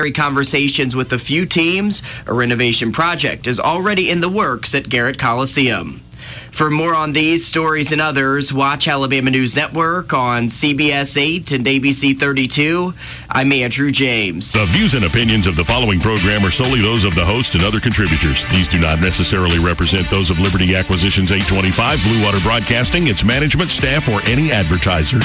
conversations with a few teams, a renovation project is already in the works at Garrett Coliseum. For more on these stories and others, watch Alabama News Network on CBS 8 and ABC 32. I'm Andrew James. The views and opinions of the following program are solely those of the host and other contributors. These do not necessarily represent those of Liberty Acquisitions 825, Blue Water Broadcasting, its management, staff, or any advertisers.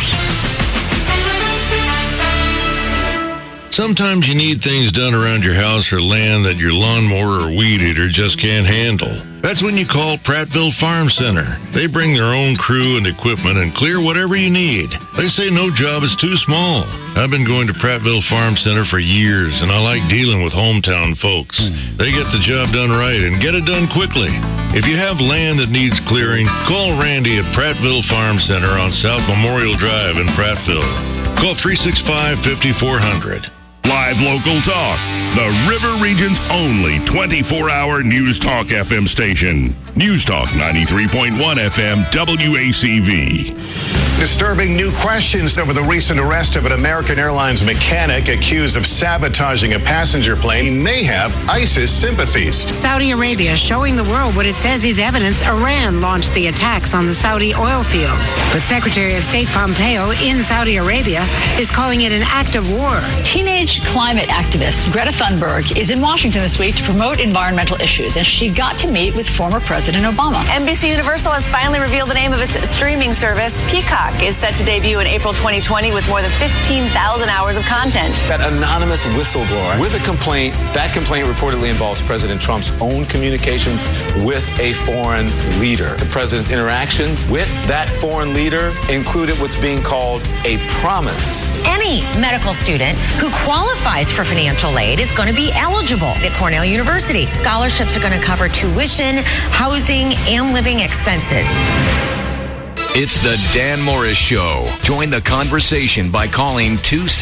Sometimes you need things done around your house or land that your lawnmower or weed eater just can't handle. That's when you call Prattville Farm Center. They bring their own crew and equipment and clear whatever you need. They say no job is too small. I've been going to Prattville Farm Center for years, and I like dealing with hometown folks. They get the job done right and get it done quickly. If you have land that needs clearing, call Randy at Prattville Farm Center on South Memorial Drive in Prattville. Call 365-5400. Live local talk. The River Region's only 24-hour News Talk FM station. News Talk 93.1 FM WACV. Disturbing new questions over the recent arrest of an American Airlines mechanic accused of sabotaging a passenger plane. He may have ISIS sympathies. Saudi Arabia showing the world what it says is evidence Iran launched the attacks on the Saudi oil fields. But Secretary of State Pompeo in Saudi Arabia is calling it an act of war. Teenage climate activist Greta Thunberg is in Washington this week to promote environmental issues, and she got to meet with former President Obama. NBC Universal has finally revealed the name of its streaming service. Peacock is set to debut in April 2020 with more than 15,000 hours of content. That anonymous whistleblower with a complaint, that complaint reportedly involves President Trump's own communications with a foreign leader. The president's interactions with that foreign leader included what's being called a promise. Any medical student who qualifies for financial aid is going to be eligible at Cornell University. Scholarships are going to cover tuition, housing, and living expenses. It's the Dan Morris Show. Join the conversation by calling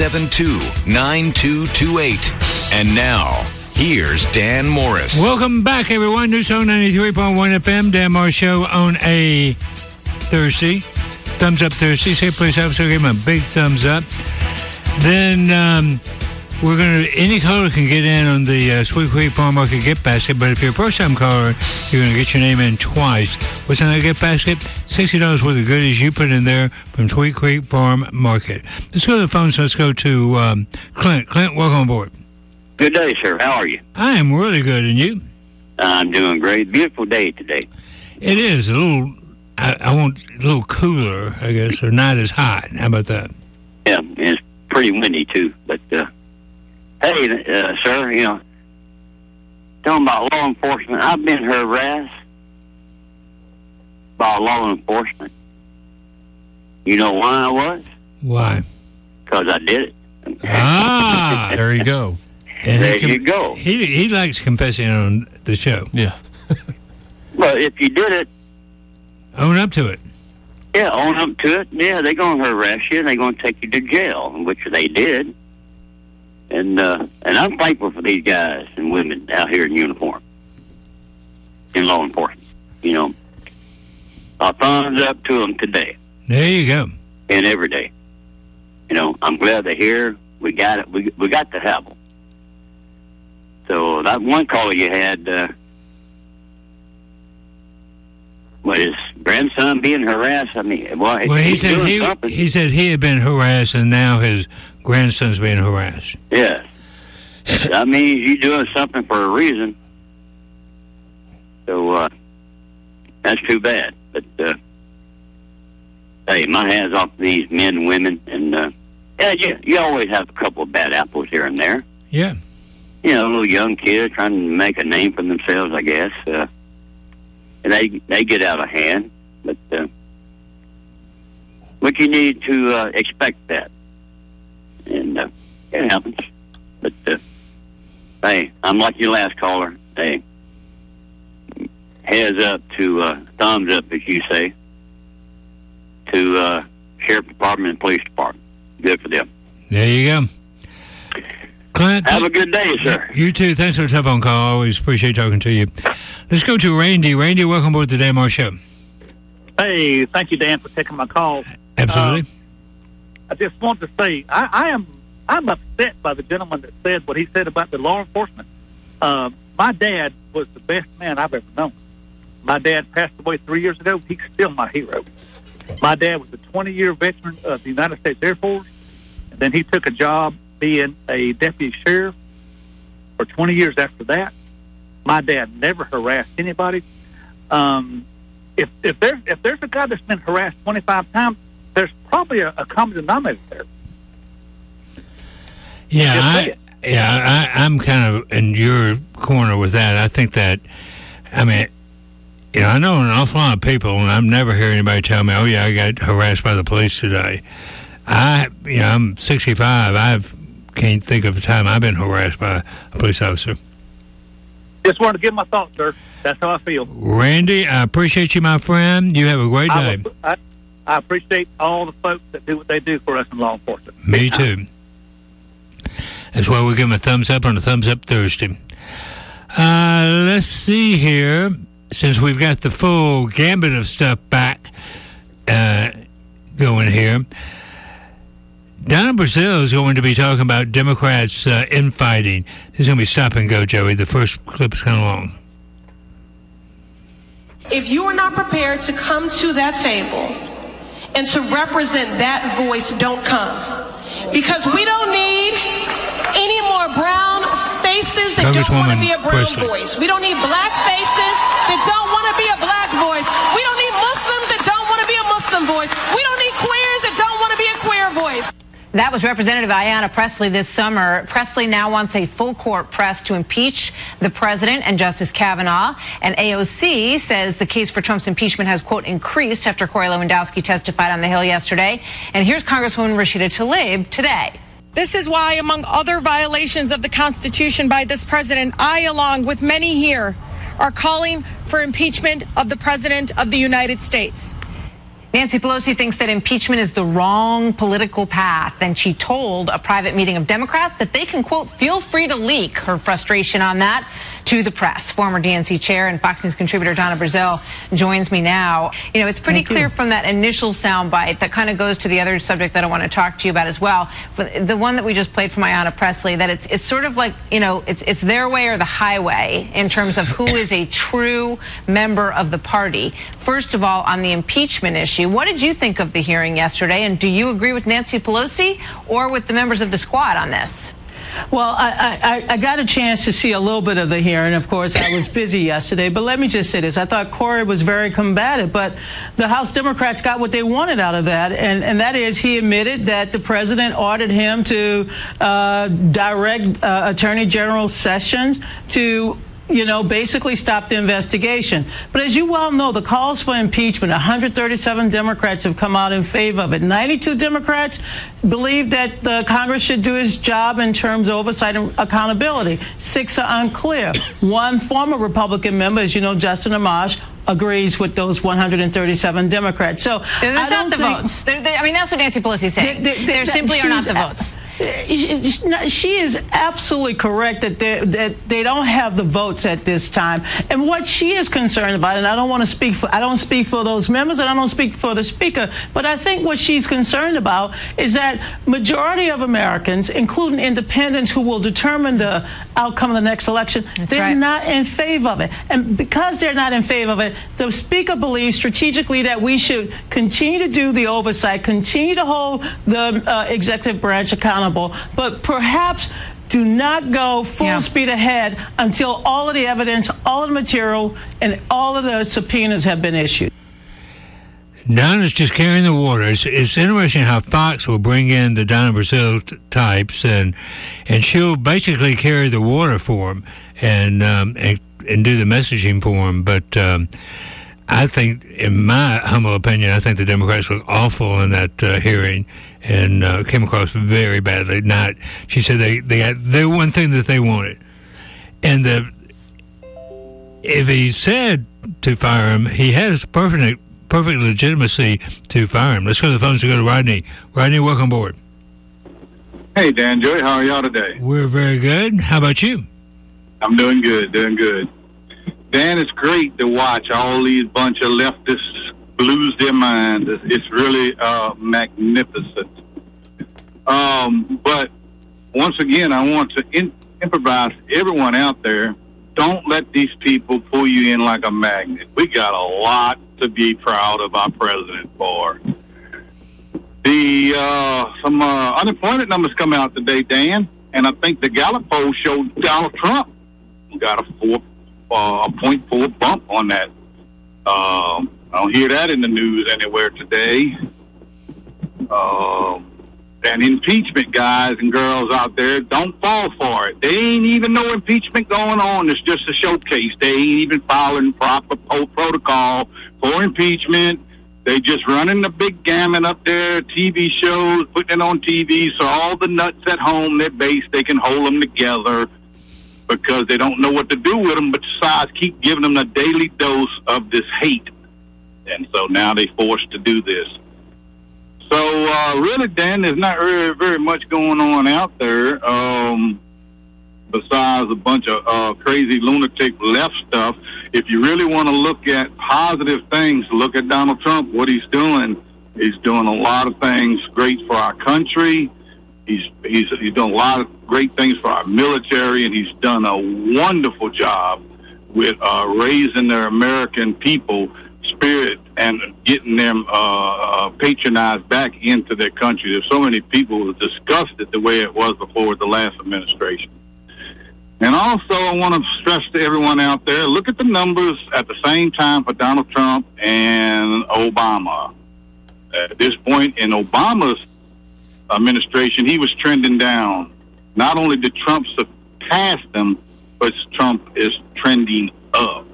272-9228. And now, here's Dan Morris. Welcome back, everyone. News Talk 93.1 FM, Dan Morris Show on a Thursday. Thumbs up Thursday. Say please officer, give him a big thumbs up. Then we're going to, any caller can get in on the Sweet Creek Farm Market gift basket, but if you're a first-time caller, you're going to get your name in twice. What's in that gift basket? $60 worth of goodies you put in there from Sweet Creek Farm Market. Let's go to the phones. Let's go to Clint. Clint, welcome aboard. Good day, sir. How are you? I am really good, and you? I'm doing great. Beautiful day today. It is a little, I want a little cooler, I guess, or not as hot. How about that? Yeah, it's pretty windy, too, but... Hey, sir, you know, talking about law enforcement, I've been harassed by law enforcement. You know why I was? Why? Because I did it. Ah, there you go. And there you go. He likes confessing on the show. Yeah. Well, if you did it... Own up to it. Yeah, own up to it. Yeah, they're going to harass you, and they're going to take you to jail, which they did. And I'm thankful for these guys and women out here in uniform, in law enforcement. You know, our thumbs up to them today. There you go. And every day. You know, I'm glad they're here. We got it. We got to have them. So that one caller you had, his grandson being harassed. I mean, well he said he said he had been harassed, and now his grandson's being harassed. Yes. That means you're doing something for a reason. So, that's too bad. But, hey, my hands off these men and women. And, you always have a couple of bad apples here and there. Yeah. You know, a little young kid trying to make a name for themselves, I guess. And they get out of hand. But you need to expect that. And it happens. But, hey, I'm like your last caller. Hey, heads up to thumbs up, as you say, to Sheriff Department and Police Department. Good for them. There you go. Clint, have a good day, sir. You too. Thanks for the telephone call. I always appreciate talking to you. Let's go to Randy. Randy, welcome aboard the Dan Morris Show. Hey, thank you, Dan, for taking my call. Absolutely. I just want to say I am I'm upset by the gentleman that said what he said about the law enforcement. My dad was the best man I've ever known. My dad passed away 3 years ago. He's still my hero. My dad was a 20-year veteran of the United States Air Force, and then he took a job being a deputy sheriff for 20 years after that. My dad never harassed anybody. If there's a guy that's been harassed 25 times, there's probably a common denominator there. I'm kind of in your corner with that. I think that, I mean, I know an awful lot of people, and I've never heard anybody tell me, "Oh yeah, I got harassed by the police today." I'm 65. I can't think of a time I've been harassed by a police officer. Just wanted to give my thoughts, sir. That's how I feel. Randy, I appreciate you, my friend. You have a great day. I appreciate all the folks that do what they do for us in law enforcement. Me too. That's why we give them a thumbs up on a Thumbs Up Thursday. Let's see here. Since we've got the full gambit of stuff back going here, Donna Brazile is going to be talking about Democrats infighting. This is going to be stop and go, Joey. The first clip is kind of long. If you are not prepared to come to that table and to represent that voice, don't come. Because we don't need any more brown faces that don't want to be a brown voice. We don't need black faces that don't want to be a black voice. We don't need Muslims that don't want to be a Muslim voice. We don't need queers that don't want to be a queer voice. That was Representative Ayanna Pressley this summer. Pressley now wants a full court press to impeach the president and Justice Kavanaugh. And AOC says the case for Trump's impeachment has, quote, increased after Corey Lewandowski testified on the Hill yesterday. And here's Congresswoman Rashida Tlaib today. This is why, among other violations of the Constitution by this president, I, along with many here, are calling for impeachment of the President of the United States. Nancy Pelosi thinks that impeachment is the wrong political path, and she told a private meeting of Democrats that they can, quote, feel free to leak her frustration on that to the press. Former DNC chair and Fox News contributor Donna Brazile joins me now. It's pretty clear from that initial soundbite that kind of goes to the other subject that I want to talk to you about as well. The one that we just played from Ayanna Pressley, that it's sort of like, it's their way or the highway in terms of who is a true member of the party. First of all, on the impeachment issue, what did you think of the hearing yesterday? And do you agree with Nancy Pelosi or with the members of the squad on this? Well, I got a chance to see a little bit of the hearing. Of course, I was busy yesterday. But let me just say this. I thought Corey was very combative. But the House Democrats got what they wanted out of that. And that is he admitted that the president ordered him to direct Attorney General Sessions to basically stop the investigation. But as you well know, the calls for impeachment, 137 Democrats have come out in favor of it. 92 Democrats believe that the Congress should do its job in terms of oversight and accountability. 6 are unclear. One former Republican member, as you know, Justin Amash, agrees with those 137 Democrats. So there's not the votes. That's what Nancy Pelosi said. There simply are not the votes. She is absolutely correct that they don't have the votes at this time. And what she is concerned about, and I don't speak for those members, and I don't speak for the speaker, but I think what she's concerned about is that majority of Americans, including independents who will determine the outcome of the next election, they're not in favor of it. And because they're not in favor of it, the speaker believes strategically that we should continue to do the oversight, continue to hold the executive branch accountable, but perhaps do not go full speed ahead until all of the evidence, all of the material, and all of the subpoenas have been issued. Donna's just carrying the water. It's interesting how Fox will bring in the Donna Brazile types, and she'll basically carry the water for them and do the messaging for them. But I think, in my humble opinion, I think the Democrats look awful in that hearing and came across very badly. She said they got the one thing that they wanted, and if he said to fire him, he has perfect legitimacy to fire him. Let's go to the phones to go to Rodney. Rodney, welcome aboard. Hey, Dan, Joey, how are y'all today? We're very good. How about you? I'm doing good. Dan, it's great to watch all these bunch of leftists lose their mind. It's really magnificent. But once again, I want to improvise everyone out there. Don't let these people pull you in like a magnet. We got a lot to be proud of our president for. Some unemployment numbers come out today, Dan, and I think the Gallup poll showed Donald Trump got a 0.4 bump on that. I don't hear that in the news anywhere today. And impeachment, guys and girls out there, don't fall for it. They ain't even no impeachment going on. It's just a showcase. They ain't even following proper protocol for impeachment. They just running the big gamut up there, TV shows, putting it on TV, so all the nuts at home, their base, they can hold them together because they don't know what to do with them, but besides keep giving them a daily dose of this hate. And so now they forced to do this. So really, Dan, there's not really very much going on out there besides a bunch of crazy lunatic left stuff. If you really want to look at positive things, look at Donald Trump, what he's doing. He's doing a lot of things great for our country. He's done a lot of great things for our military, and he's done a wonderful job with raising their American people spirit and getting them patronized back into their country. There's so many people who are disgusted the way it was before the last administration. And also, I want to stress to everyone out there, look at the numbers at the same time for Donald Trump and Obama. At this point in Obama's administration, he was trending down. Not only did Trump surpass them, but Trump is trending up.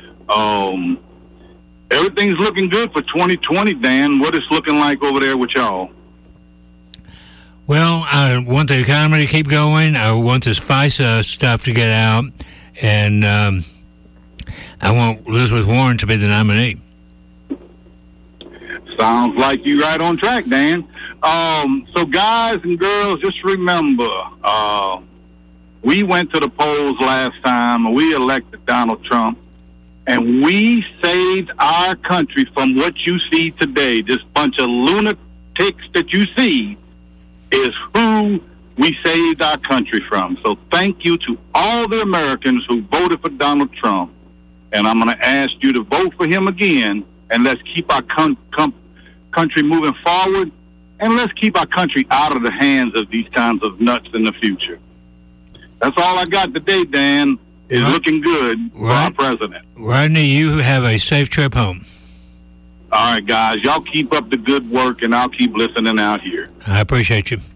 Everything's looking good for 2020, Dan. What is looking like over there with y'all? Well, I want the economy to keep going. I want this FISA stuff to get out. And I want Elizabeth Warren to be the nominee. Sounds like you're right on track, Dan. So guys and girls, just remember, we went to the polls last time. We elected Donald Trump. And we saved our country from what you see today. This bunch of lunatics that you see is who we saved our country from. So thank you to all the Americans who voted for Donald Trump. And I'm going to ask you to vote for him again. And let's keep our country moving forward. And let's keep our country out of the hands of these kinds of nuts in the future. That's all I got today, Dan. It's looking good for our president. Rodney, you have a safe trip home. All right, guys. Y'all keep up the good work, and I'll keep listening out here. I appreciate you.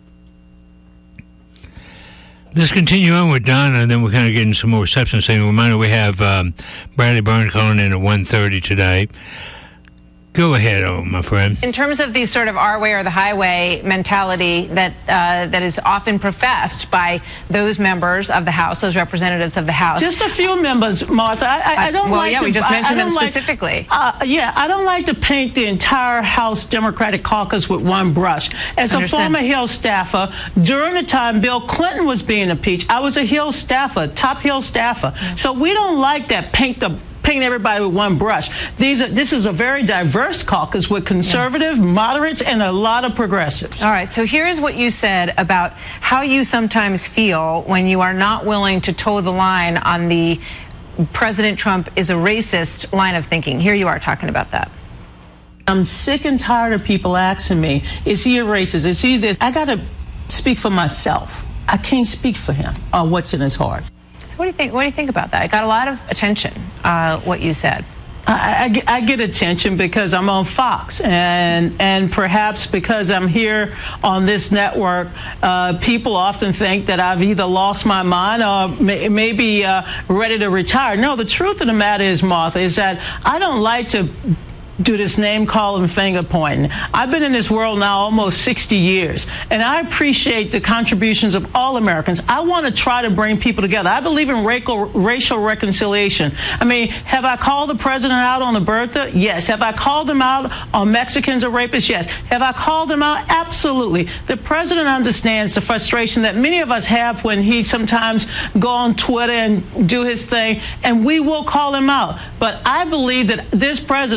Let's continue on with Donna, and then we're kind of getting some more substance thing. Reminder, we have Bradley Byrne calling in at 1:30 today. Go ahead, my friend. In terms of the sort of our way or the highway mentality that is often professed by those members of the House, those representatives of the House. Just a few members, Martha. I don't well, like yeah, to, we just mentioned them like, specifically. I don't like to paint the entire House Democratic caucus with one brush. As a former Hill staffer, during the time Bill Clinton was being impeached, I was a Hill staffer, top Hill staffer. So we don't like that paint everybody with one brush. This is a very diverse caucus with conservative, moderates, and a lot of progressives. All right, so here's what you said about how you sometimes feel when you are not willing to toe the line on the President Trump is a racist line of thinking. Here you are talking about that. I'm sick and tired of people asking me, is he a racist? Is he this? I got to speak for myself. I can't speak for him on what's in his heart. What do you think? What do you think about that? It got a lot of attention. What you said. I get attention because I'm on Fox, and perhaps because I'm here on this network, people often think that I've either lost my mind or maybe ready to retire. No, the truth of the matter is, Martha, is that I don't like to do this name calling, finger pointing. I've been in this world now almost 60 years, and I appreciate the contributions of all Americans. I want to try to bring people together. I believe in racial reconciliation. I mean, have I called the president out on the birther? Yes. Have I called him out on Mexicans or rapists? Yes. Have I called them out? Absolutely. The president understands the frustration that many of us have when he sometimes go on Twitter and do his thing, and we will call him out. But I believe that this president, like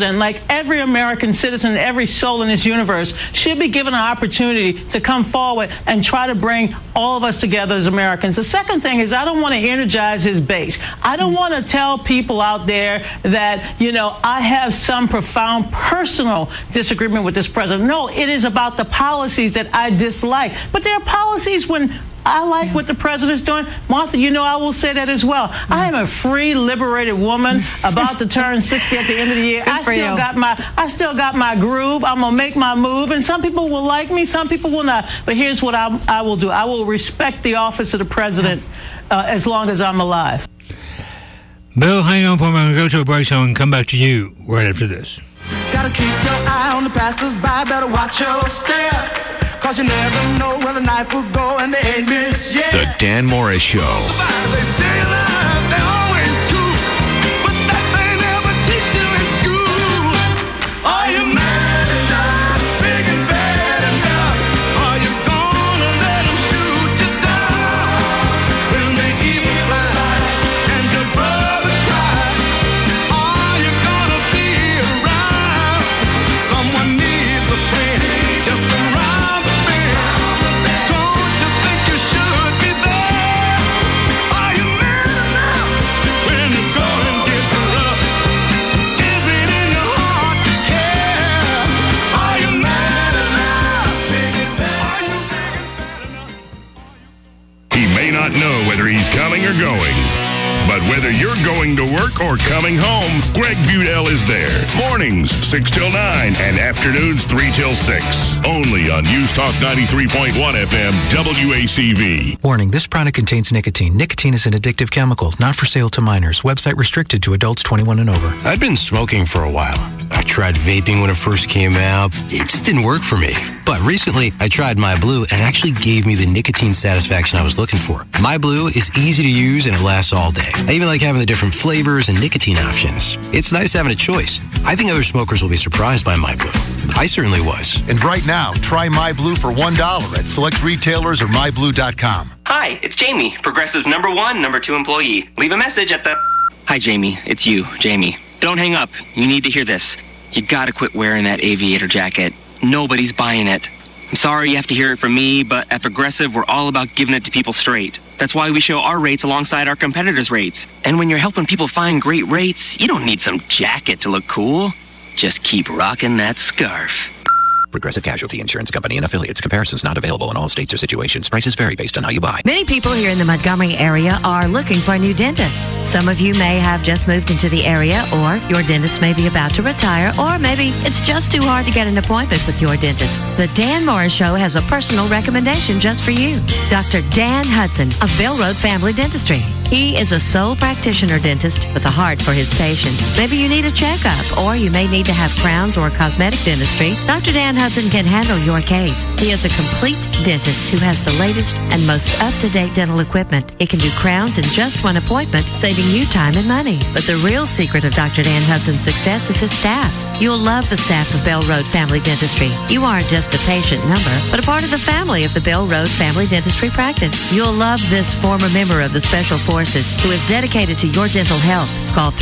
every American citizen, every soul in this universe should be given an opportunity to come forward and try to bring all of us together as Americans. The second thing is I don't want to energize his base. I don't want to tell people out there that, I have some profound personal disagreement with this president. No, it is about the policies that I dislike. But there are policies when I like what the president's doing. Martha, I will say that as well. I am a free, liberated woman about to turn 60 at the end of the year. I still got my groove. I'm going to make my move. And some people will like me, some people will not. But here's what I will do. I will respect the office of the president as long as I'm alive. Bill, hang on for a moment. Go to a break so I can come back to you right after this. Gotta keep your eye on the passers-by. Better watch your step. Cause you never know where the knife will go and they ain't missed yet. The Dan Morris Show. They stay alive, they always cool. But that they never teach you in school. Are you mad enough, big and bad enough? Are you gonna let them shoot you down? When they eat right and your brother cries, are you gonna be around? Someone needs a friend just around. Not know whether he's coming or going. But whether you're going to work or coming home, Greg Budell is there. Mornings, 6 till 9, and afternoons, 3 till 6. Only on News Talk 93.1 FM, WACV. Warning, this product contains nicotine. Nicotine is an addictive chemical, not for sale to minors. Website restricted to adults 21 and over. I'd been smoking for a while. I tried vaping when it first came out. It just didn't work for me. But recently, I tried My Blue, and it actually gave me the nicotine satisfaction I was looking for. My Blue is easy to use, and it lasts all day. I even like having the different flavors and nicotine options. It's nice having a choice. I think other smokers will be surprised by My Blue. I certainly was. And right now, try My Blue for $1 at select retailers or myblue.com. Hi, it's Jamie, Progressive's #1, #2 employee. Leave a message at the... Hi, Jamie. It's you, Jamie. Don't hang up. You need to hear this. You gotta quit wearing that aviator jacket. Nobody's buying it. I'm sorry you have to hear it from me, but at Progressive, we're all about giving it to people straight. That's why we show our rates alongside our competitors' rates. And when you're helping people find great rates, you don't need some jacket to look cool. Just keep rocking that scarf. Progressive Casualty Insurance Company and affiliates. Comparisons not available in all states or situations. Prices vary based on how you buy. Many people here in the Montgomery area are looking for a new dentist. Some of you may have just moved into the area, or your dentist may be about to retire, or maybe it's just too hard to get an appointment with your dentist. The Dan Morris Show has a personal recommendation just for you. Dr. Dan Hudson of Bell Road Family Dentistry. He is a sole practitioner dentist with a heart for his patients. Maybe you need a checkup, or you may need to have crowns or cosmetic dentistry. Dr. Dan Hudson can handle your case. He is a complete dentist who has the latest and most up-to-date dental equipment. He can do crowns in just one appointment, saving you time and money. But the real secret of Dr. Dan Hudson's success is his staff. You'll love the staff of Bell Road Family Dentistry. You aren't just a patient number, but a part of the family of the Bell Road Family Dentistry practice. You'll love this former member of the Special Forces who is dedicated to your dental health. Call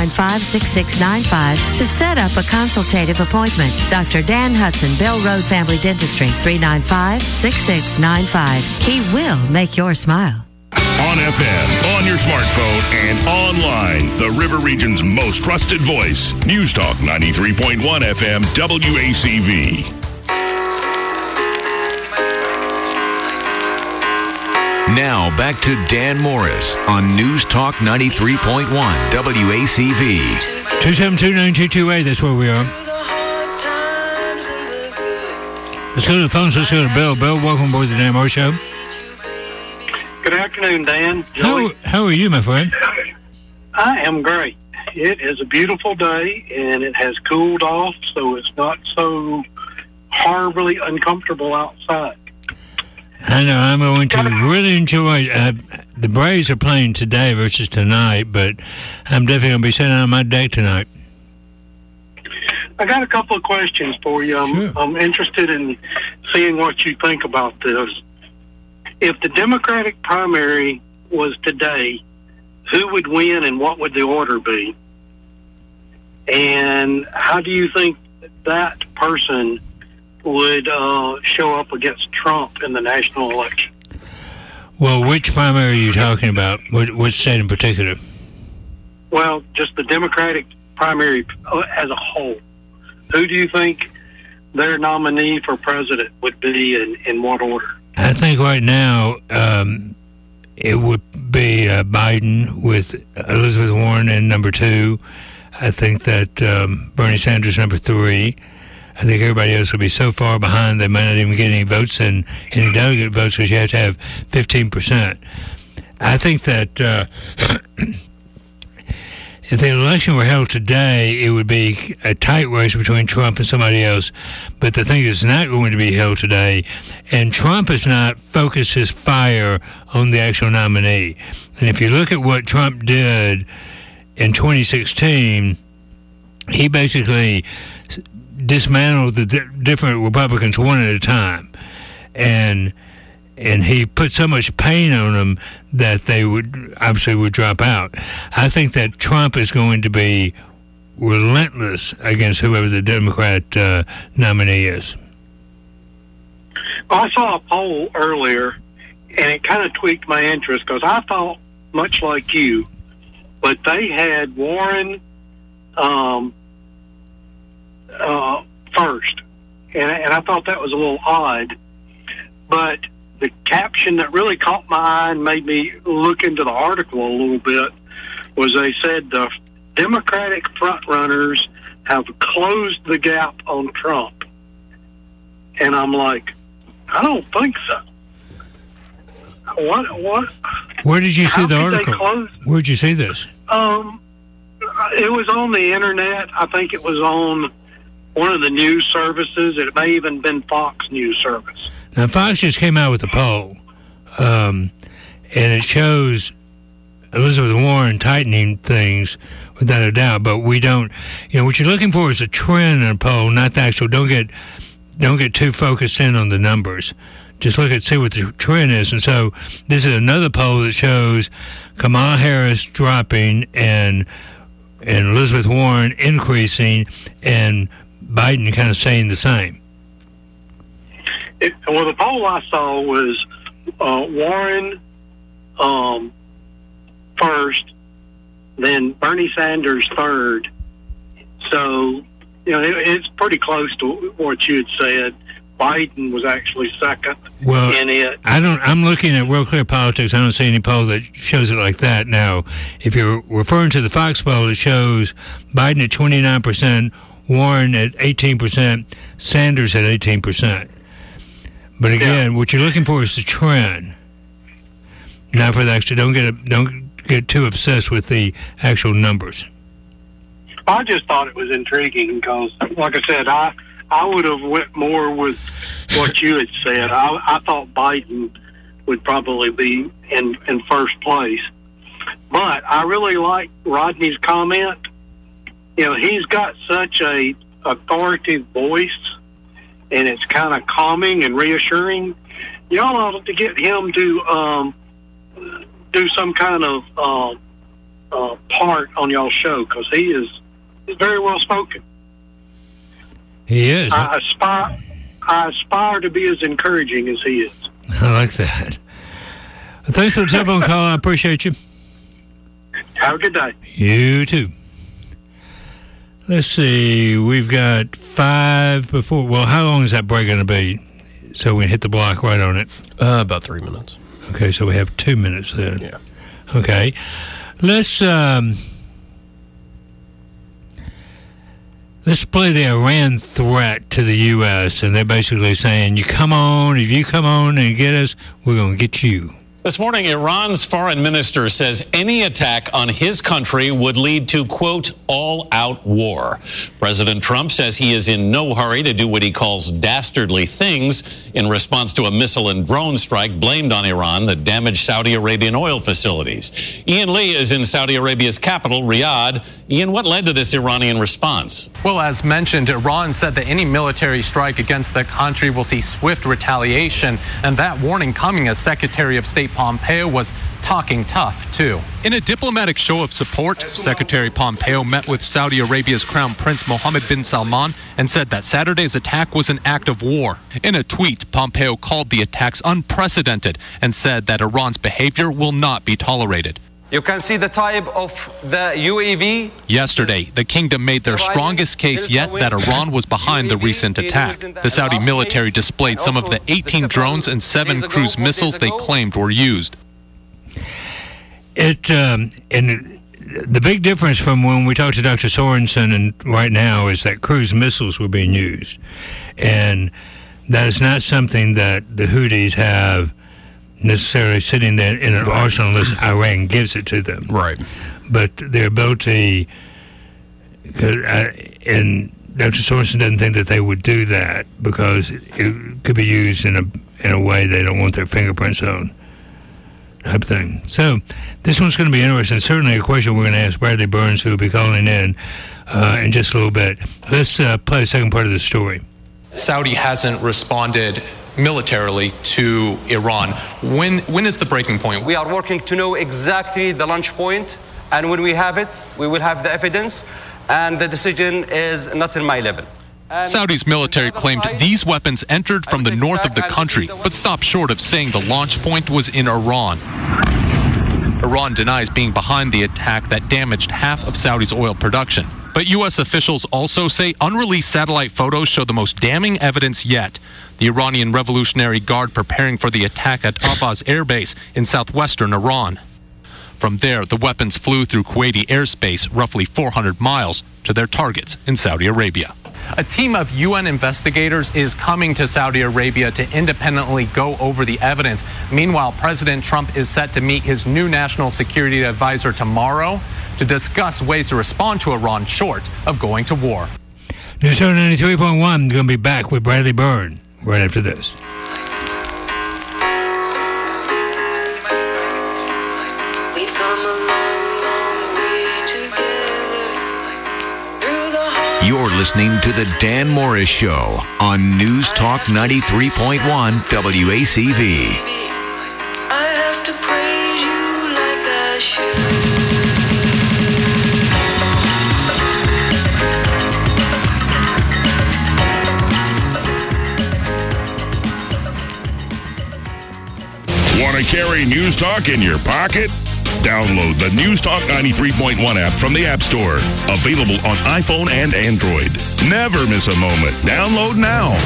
395-6695 to set up a consultative appointment. Dr. Dan Hudson, Bell Road Family Dentistry, 395-6695. He will make your smile. On FM, on your smartphone, and online. The River Region's most trusted voice. News Talk 93.1 FM, WACV. Now, back to Dan Morris on News Talk 93.1 WACV. 272-9228, that's where we are. Let's go to the phones. Let's go to Bill. Bill, welcome aboard the Dan Morris Show. Good afternoon, Dan. How are you, my friend? I am great. It is a beautiful day, and it has cooled off, so it's not so horribly uncomfortable outside. I know. I'm going to really enjoy the Braves are playing today versus tonight, but I'm definitely going to be sitting on my deck tonight. I got a couple of questions for you. I'm interested in seeing what you think about this. If the Democratic primary was today, who would win and what would the order be? And how do you think that person would show up against Trump in the national election? Well, which primary are you talking about? Which state in particular? Well, just the Democratic primary as a whole. Who do you think their nominee for president would be, in what order? I think right now it would be Biden with Elizabeth Warren in number 2. I think that Bernie Sanders number 3. I think everybody else will be so far behind they might not even get any votes and any delegate votes because you have to have 15%. I think that if the election were held today, it would be a tight race between Trump and somebody else. But the thing is not going to be held today, and Trump has not focused his fire on the actual nominee. And if you look at what Trump did in 2016, he basically dismantled the different Republicans one at a time, and he put so much pain on them that they would drop out. I think that Trump is going to be relentless against whoever the Democrat nominee is. Well, I saw a poll earlier, and it kind of tweaked my interest because I thought, much like you, but they had Warren first, and I thought that was a little odd. But the caption that really caught my eye and made me look into the article a little bit was they said the Democratic frontrunners have closed the gap on Trump. And I'm like, I don't think so. What? Where did you see the article? Where did you see this? It was on the internet. I think it was on one of the news services. It may even been Fox News Service. Now, Fox just came out with a poll, and it shows Elizabeth Warren tightening things without a doubt. But we don't, what you're looking for is a trend in a poll, not the actual. Don't get too focused in on the numbers. Just see what the trend is. And so this is another poll that shows Kamala Harris dropping and Elizabeth Warren increasing, and Biden kind of saying the same. Well, the poll I saw was Warren first, then Bernie Sanders third. So, it's pretty close to what you had said. Biden was actually second in it. I'm looking at Real Clear Politics. I don't see any poll that shows it like that. Now, if you're referring to the Fox poll, it shows Biden at 29%, Warren at 18%, Sanders at 18%. But again, what you're looking for is the trend, not for the actual. Don't get too obsessed with the actual numbers. I just thought it was intriguing because, like I said, I would have went more with what you had said. I thought Biden would probably be in first place. But I really like Rodney's comment. He's got such a authoritative voice, and it's kind of calming and reassuring. Y'all ought to get him to do some kind of part on y'all's show because he's very well spoken. He is. I aspire to be as encouraging as he is. I like that. Thanks for the telephone call. I appreciate you. Have a good day. You too. Let's see. We've got 5 before. Well, how long is that break going to be? So we can hit the block right on it. About 3 minutes. Okay, so we have 2 minutes then. Yeah. Okay. Let's play the Iran threat to the U.S., and they're basically saying, if you come on and get us, we're going to get you. This morning, Iran's foreign minister says any attack on his country would lead to, quote, all-out war. President Trump says he is in no hurry to do what he calls dastardly things in response to a missile and drone strike blamed on Iran that damaged Saudi Arabian oil facilities. Ian Lee is in Saudi Arabia's capital, Riyadh. Ian, what led to this Iranian response? Well, as mentioned, Iran said that any military strike against the country will see swift retaliation, and that warning coming as Secretary of State Pompeo was talking tough, too. In a diplomatic show of support, Secretary Pompeo met with Saudi Arabia's Crown Prince Mohammed bin Salman and said that Saturday's attack was an act of war. In a tweet, Pompeo called the attacks unprecedented and said that Iran's behavior will not be tolerated. You can see the type of the UAV. Yesterday, the kingdom made their strongest case yet that Iran was behind the recent attack. The Saudi military displayed some of the 18 drones and 7 cruise missiles they claimed were used. And the big difference from when we talked to Dr. Sorensen and right now is that cruise missiles were being used. And that is not something that the Houthis have necessarily sitting there in an arsenal unless Iran gives it to them. Right. But their ability, and Dr. Sorensen doesn't think that they would do that because it could be used in a way they don't want their fingerprints on, type thing. So this one's going to be interesting. Certainly a question we're going to ask Bradley Burns, who will be calling in just a little bit. Let's play the second part of the story. Saudi hasn't responded militarily to Iran. When is the breaking point? We are working to know exactly the launch point, and when we have it, we will have the evidence, and the decision is not in my level. Saudi's military claimed these weapons entered from the north of the country, but stopped short of saying the launch point was in Iran. Iran denies being behind the attack that damaged half of Saudi's oil production. But U.S. officials also say unreleased satellite photos show the most damning evidence yet. The Iranian Revolutionary Guard preparing for the attack at Avaz Air Base in southwestern Iran. From there, the weapons flew through Kuwaiti airspace roughly 400 miles to their targets in Saudi Arabia. A team of UN investigators is coming to Saudi Arabia to independently go over the evidence. Meanwhile, President Trump is set to meet his new national security advisor tomorrow to discuss ways to respond to Iran short of going to war. News 93.1 going to be back with Bradley Byrne right after this. You're listening to The Dan Morris Show on News Talk 93.1 WACV. I have to praise you like I should. Want to carry News Talk in your pocket? Download the News Talk 93.1 app from the App Store. Available on iPhone and Android. Never miss a moment. Download now.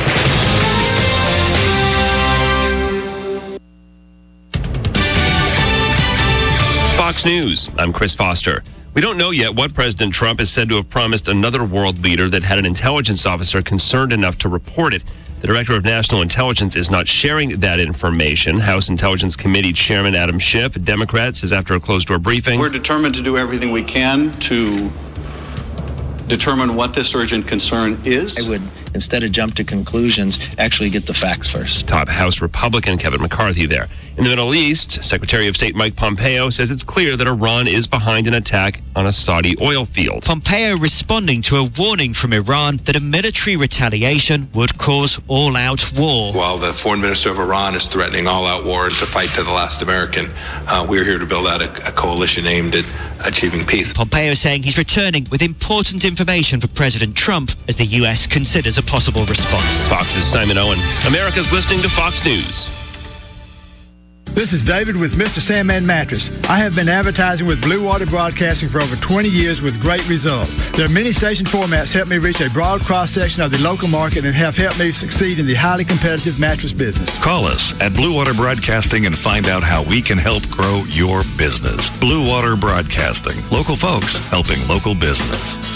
Fox News, I'm Chris Foster. We don't know yet what President Trump is said to have promised another world leader that had an intelligence officer concerned enough to report it. The Director of National Intelligence is not sharing that information. House Intelligence Committee Chairman Adam Schiff, a Democrat, says after a closed-door briefing, we're determined to do everything we can to determine what this urgent concern is. I would, instead of jump to conclusions, actually get the facts first. Top House Republican Kevin McCarthy there. In the Middle East, Secretary of State Mike Pompeo says it's clear that Iran is behind an attack on a Saudi oil field. Pompeo responding to a warning from Iran that a military retaliation would cause all-out war. While the foreign minister of Iran is threatening all-out war and to fight to the last American, we're here to build out a coalition aimed at achieving peace. Pompeo saying he's returning with important information for President Trump as the U.S. considers a possible response. Fox's Simon Owen. America's listening to Fox News. This is David with Mr. Sandman Mattress. I have been advertising with Blue Water Broadcasting for over 20 years with great results. Their many station formats help me reach a broad cross-section of the local market and have helped me succeed in the highly competitive mattress business. Call us at Blue Water Broadcasting and find out how we can help grow your business. Blue Water Broadcasting. Local folks helping local business.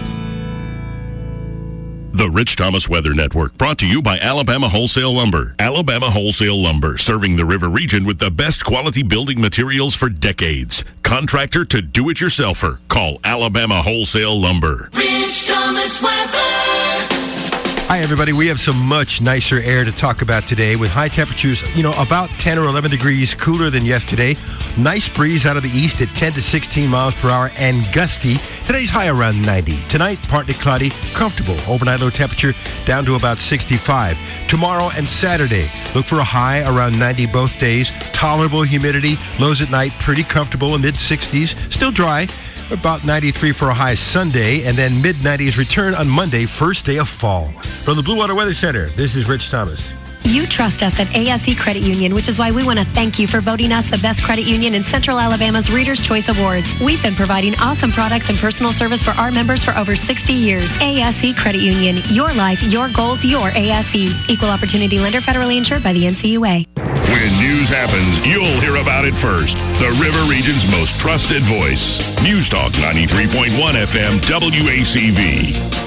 The Rich Thomas Weather Network, brought to you by Alabama Wholesale Lumber. Alabama Wholesale Lumber, serving the river region with the best quality building materials for decades. Contractor to do-it-yourselfer. Call Alabama Wholesale Lumber. Rich Thomas Weather. Hi, everybody. We have some much nicer air to talk about today with high temperatures, about 10 or 11 degrees cooler than yesterday. Nice breeze out of the east at 10 to 16 miles per hour and gusty. Today's high around 90. Tonight, partly cloudy, comfortable. Overnight low temperature down to about 65. Tomorrow and Saturday, look for a high around 90 both days. Tolerable humidity. Lows at night, pretty comfortable in mid-60s. Still dry. About 93 for a high Sunday, and then mid-90s return on Monday, first day of fall. From the Blue Water Weather Center, this is Rich Thomas. You trust us at ASE Credit Union, which is why we want to thank you for voting us the best credit union in Central Alabama's Reader's Choice Awards. We've been providing awesome products and personal service for our members for over 60 years. ASE Credit Union, your life, your goals, your ASE. Equal Opportunity Lender, federally insured by the NCUA. When news happens, you'll hear about it first. The River Region's most trusted voice. News Talk 93.1 FM WACV.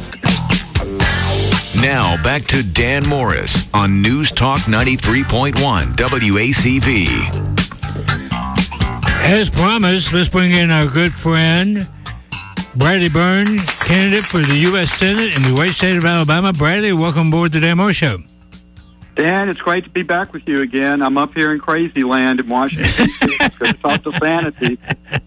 Now back to Dan Morris on News Talk 93.1 WACV. As promised, let's bring in our good friend, Bradley Byrne, candidate for the U.S. Senate in the great state of Alabama. Bradley, welcome aboard the Dan Morris Show. Dan, it's great to be back with you again. I'm up here in crazy land in Washington, D.C. to talk to sanity.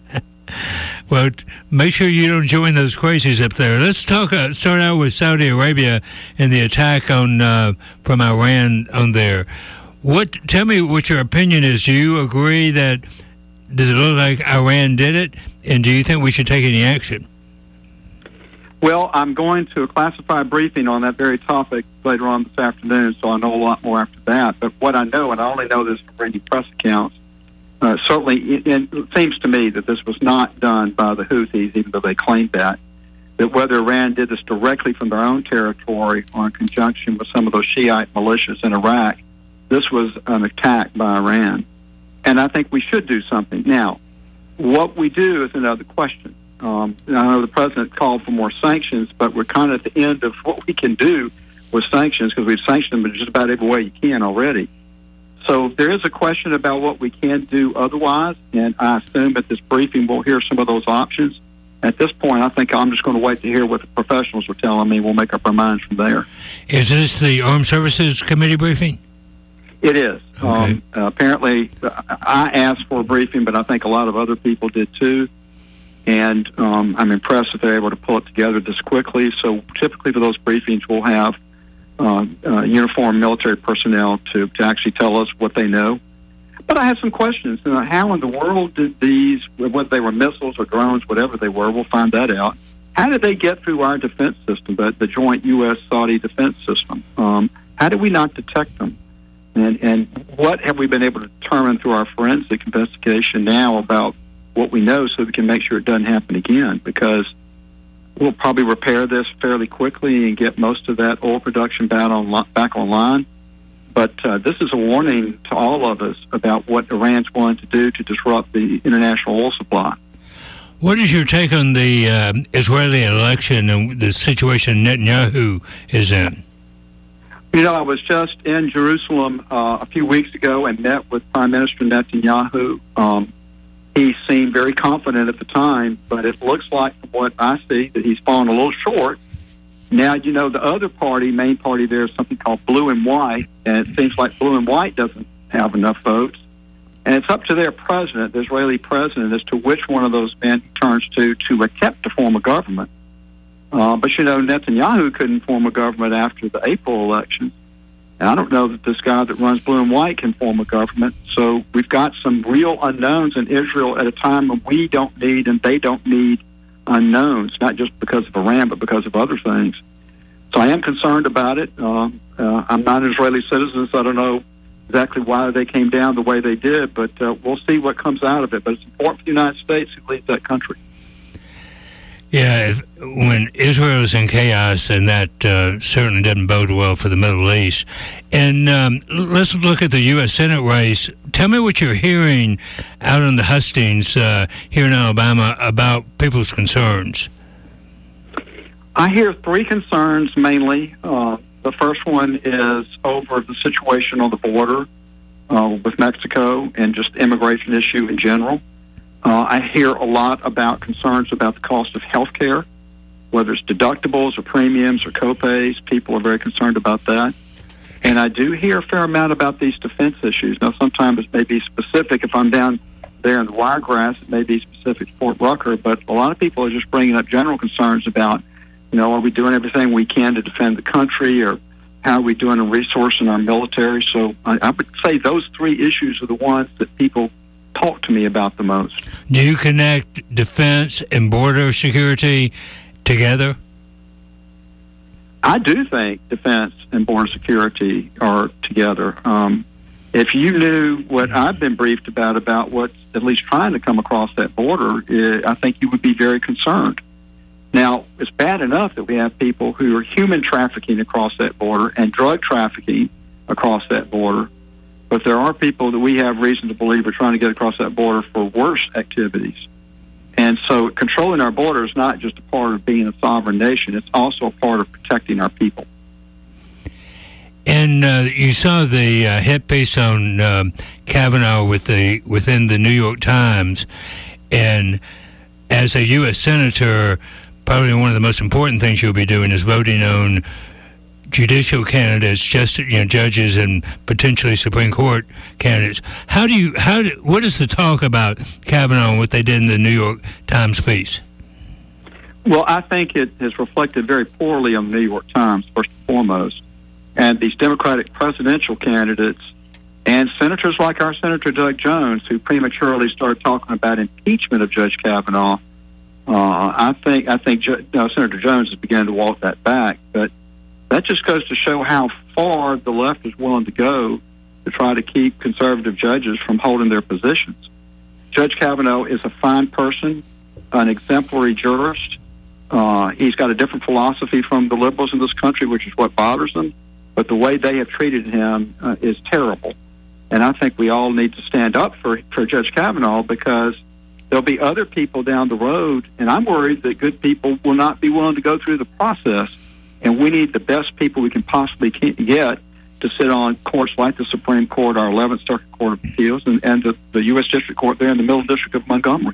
Well, make sure you don't join those crazies up there. Let's start out with Saudi Arabia and the attack on from Iran on there. Tell me what your opinion is. Do you agree that, does it look like Iran did it, and do you think we should take any action? Well, I'm going to a classified briefing on that very topic later on this afternoon, so I know a lot more after that. But what I know, and I only know this from reading press accounts, certainly it seems to me that this was not done by the Houthis, even though they claimed that whether Iran did this directly from their own territory or in conjunction with some of those Shiite militias in Iraq, this was an attack by Iran. And I think we should do something. Now, what we do is another question. I know the president called for more sanctions, but we're kind of at the end of what we can do with sanctions because we've sanctioned them in just about every way you can already. So there is a question about what we can do otherwise, and I assume at this briefing we'll hear some of those options. At this point, I think I'm just going to wait to hear what the professionals are telling me. We'll make up our minds from there. Is this the Armed Services Committee briefing? It is. Okay. Apparently, I asked for a briefing, but I think a lot of other people did too. And I'm impressed that they're able to pull it together this quickly. So typically for those briefings, we'll have uniformed military personnel to actually tell us what they know. But I have some questions. How in the world did these, whether they were missiles or drones, whatever they were, we'll find that out. How did they get through our defense system, the joint U.S.-Saudi defense system? How did we not detect them? And what have we been able to determine through our forensic investigation now about what we know so we can make sure it doesn't happen again? Because we'll probably repair this fairly quickly and get most of that oil production back online. But this is a warning to all of us about what Iran's going to do to disrupt the international oil supply. What is your take on the Israeli election and the situation Netanyahu is in? I was just in Jerusalem a few weeks ago and met with Prime Minister Netanyahu. He seemed very confident at the time, but it looks like, from what I see, that he's fallen a little short. Now, the other party, main party there, is something called Blue and White, and it seems like Blue and White doesn't have enough votes. And it's up to their president, the Israeli president, as to which one of those men he turns to attempt to form a government. But, Netanyahu couldn't form a government after the April election. And I don't know that this guy that runs Blue and White can form a government. So we've got some real unknowns in Israel at a time when we don't need and they don't need unknowns, not just because of Iran, but because of other things. So I am concerned about it. I'm not an Israeli citizen, so I don't know exactly why they came down the way they did, but we'll see what comes out of it. But it's important for the United States who leads that country. Yeah, when Israel is in chaos, and that certainly doesn't bode well for the Middle East. And let's look at the U.S. Senate race. Tell me what you're hearing out in the hustings here in Alabama about people's concerns. I hear three concerns mainly. The first one is over the situation on the border with Mexico and just the immigration issue in general. I hear a lot about concerns about the cost of health care whether it's deductibles or premiums or copays. People are very concerned about that. And I do hear a fair amount about these defense issues. Now, sometimes it may be specific. If I'm down there in the Wiregrass, it may be specific to Fort Rucker, but a lot of people are just bringing up general concerns about, are we doing everything we can to defend the country, or how are we doing in resourcing our military? So I would say those three issues are the ones that people talk to me about the most. Do you connect defense and border security together? I do think defense and border security are together. If you knew what I've been briefed about what's at least trying to come across that border, I think you would be very concerned. Now, it's bad enough that we have people who are human trafficking across that border and drug trafficking across that border, but there are people that we have reason to believe are trying to get across that border for worse activities. And so controlling our border is not just a part of being a sovereign nation, it's also a part of protecting our people. And you saw the hit piece on Kavanaugh within the New York Times, and as a U.S. Senator, probably one of the most important things you'll be doing is voting on judicial candidates, judges and potentially Supreme Court candidates. What is the talk about Kavanaugh and what they did in the New York Times piece? Well, I think it has reflected very poorly on the New York Times, first and foremost. And these Democratic presidential candidates and senators like our Senator Doug Jones, who prematurely started talking about impeachment of Judge Kavanaugh, I think Senator Jones has begun to walk that back. But that just goes to show how far the left is willing to go to try to keep conservative judges from holding their positions. Judge Kavanaugh is a fine person, an exemplary jurist. He's got a different philosophy from the liberals in this country, which is what bothers them. But the way they have treated him is terrible. And I think we all need to stand up for Judge Kavanaugh, because there'll be other people down the road, and I'm worried that good people will not be willing to go through the process. And we need the best people we can possibly get to sit on courts like the Supreme Court, our 11th Circuit Court of Appeals, and the U.S. District Court there in the Middle District of Montgomery.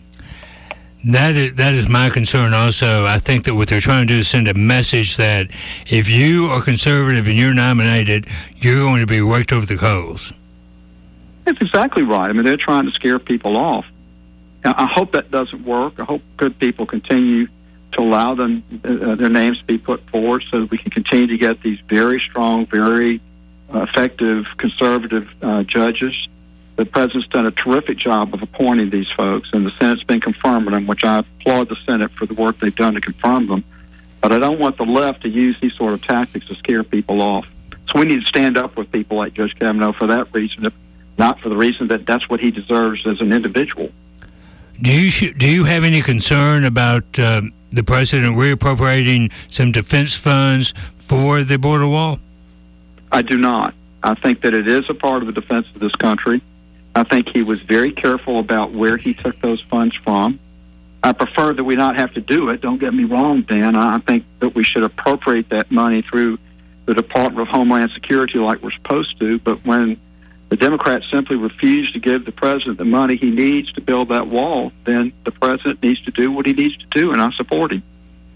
That is my concern also. I think that what they're trying to do is send a message that if you are conservative and you're nominated, you're going to be raked over the coals. That's exactly right. I mean, they're trying to scare people off. Now, I hope that doesn't work. I hope good people continue to allow them their names to be put forward so that we can continue to get these very strong, very effective conservative judges. The president's done a terrific job of appointing these folks, and the Senate's been confirming them, which I applaud the Senate for the work they've done to confirm them. But I don't want the left to use these sort of tactics to scare people off. So we need to stand up with people like Judge Kavanaugh for that reason, if not for the reason that that's what he deserves as an individual. Do you have any concern about the president reappropriating some defense funds for the border wall? I do not. I think that it is a part of the defense of this country. I think he was very careful about where he took those funds from. I prefer that we not have to do it. Don't get me wrong, Dan. I think that we should appropriate that money through the Department of Homeland Security like we're supposed to. But when the Democrats simply refuse to give the president the money he needs to build that wall, then the president needs to do what he needs to do, and I support him.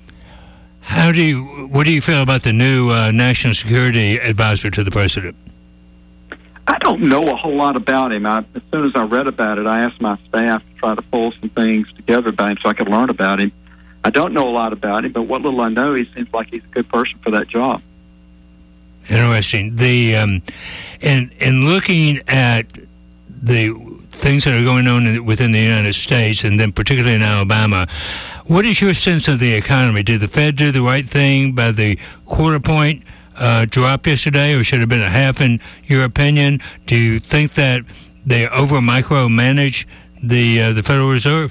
What do you feel about the new national security advisor to the president? I don't know a whole lot about him. As soon as I read about it, I asked my staff to try to pull some things together about him so I could learn about him. I don't know a lot about him, but what little I know, he seems like he's a good person for that job. Interesting. In looking at the things that are going on within the United States, and then particularly in Alabama, what is your sense of the economy? Did the Fed do the right thing by the quarter point drop yesterday, or should it have been a half in your opinion? Do you think that they over-micromanage the Federal Reserve?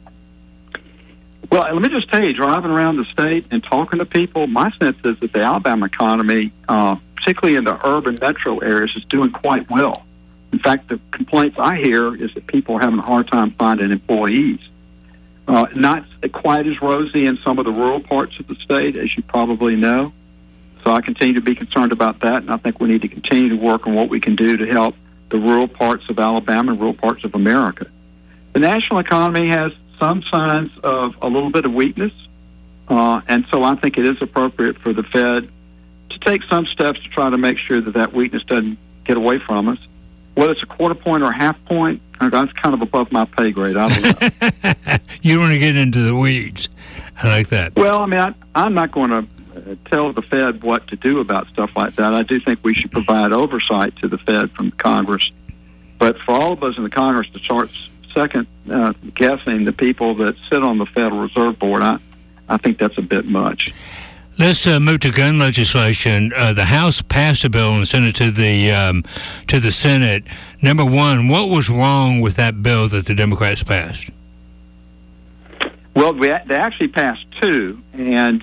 Well, let me just tell you, driving around the state and talking to people, my sense is that the Alabama economy, particularly in the urban metro areas, is doing quite well. In fact, the complaints I hear is that people are having a hard time finding employees. Not quite as rosy in some of the rural parts of the state, as you probably know. So I continue to be concerned about that, and I think we need to continue to work on what we can do to help the rural parts of Alabama and rural parts of America. The national economy has some signs of a little bit of weakness. And so I think it is appropriate for the Fed to take some steps to try to make sure that that weakness doesn't get away from us. Whether it's a quarter point or a half point, that's kind of above my pay grade. I don't know. You want to get into the weeds. I like that. Well, I mean, I'm not going to tell the Fed what to do about stuff like that. I do think we should provide oversight to the Fed from Congress. But for all of us in the Congress to start second guessing the people that sit on the Federal Reserve Board, I think that's a bit much. Let's move to gun legislation. The House passed a bill and sent it to the Senate. Number one, what was wrong with that bill that the Democrats passed? Well, they actually passed two, and